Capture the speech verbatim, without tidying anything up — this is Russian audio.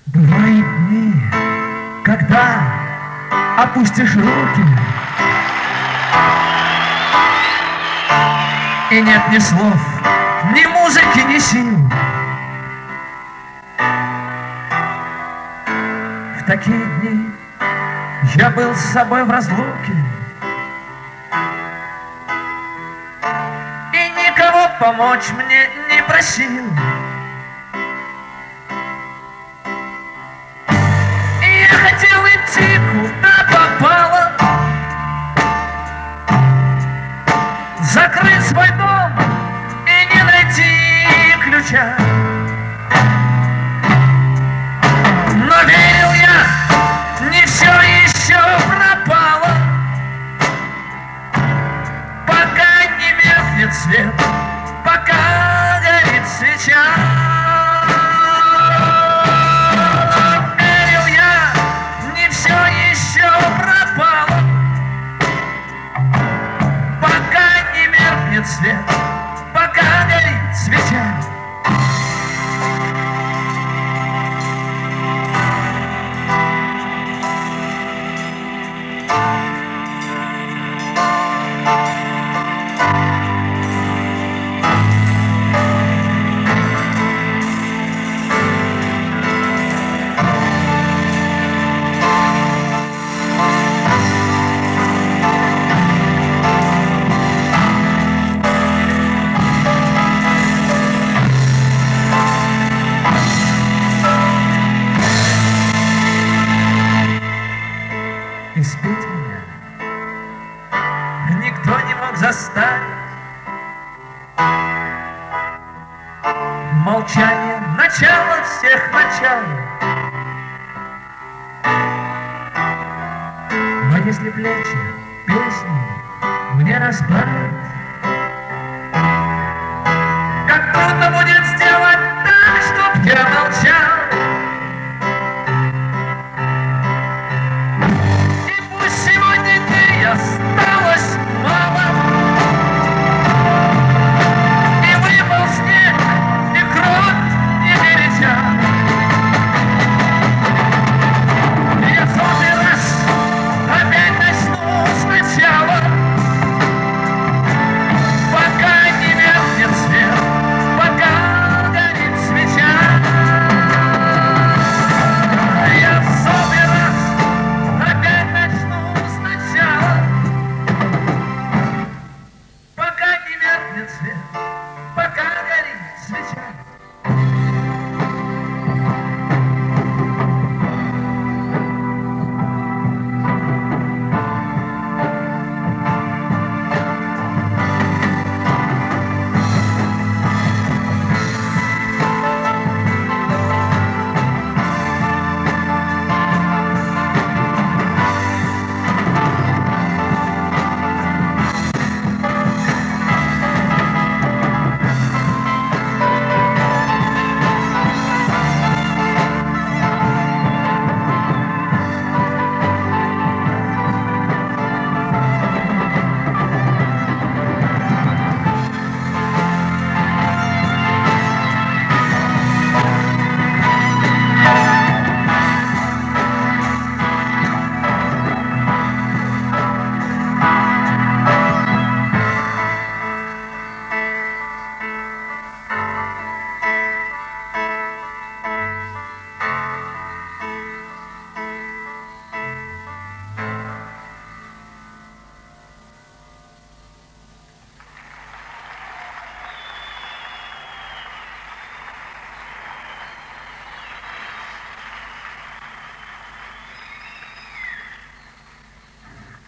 Бывают дни, когда опустишь руки, и нет ни слов, ни музыки, ни сил. В такие дни я был с собой в разлуке, и никого помочь мне не просил. И я хотел идти куда попало, закрыть свой дом и не найти ключа. Но верил я, не все еще пропало, пока не меркнет свет, пока горит свеча. Верил я, не все еще пропало, пока не меркнет свет, пока горит свеча. Испить меня никто не мог заставить. Молчание — начало всех началов. Но если плечи песни мне расправить, как трудно будет сделать так, чтоб я молчал.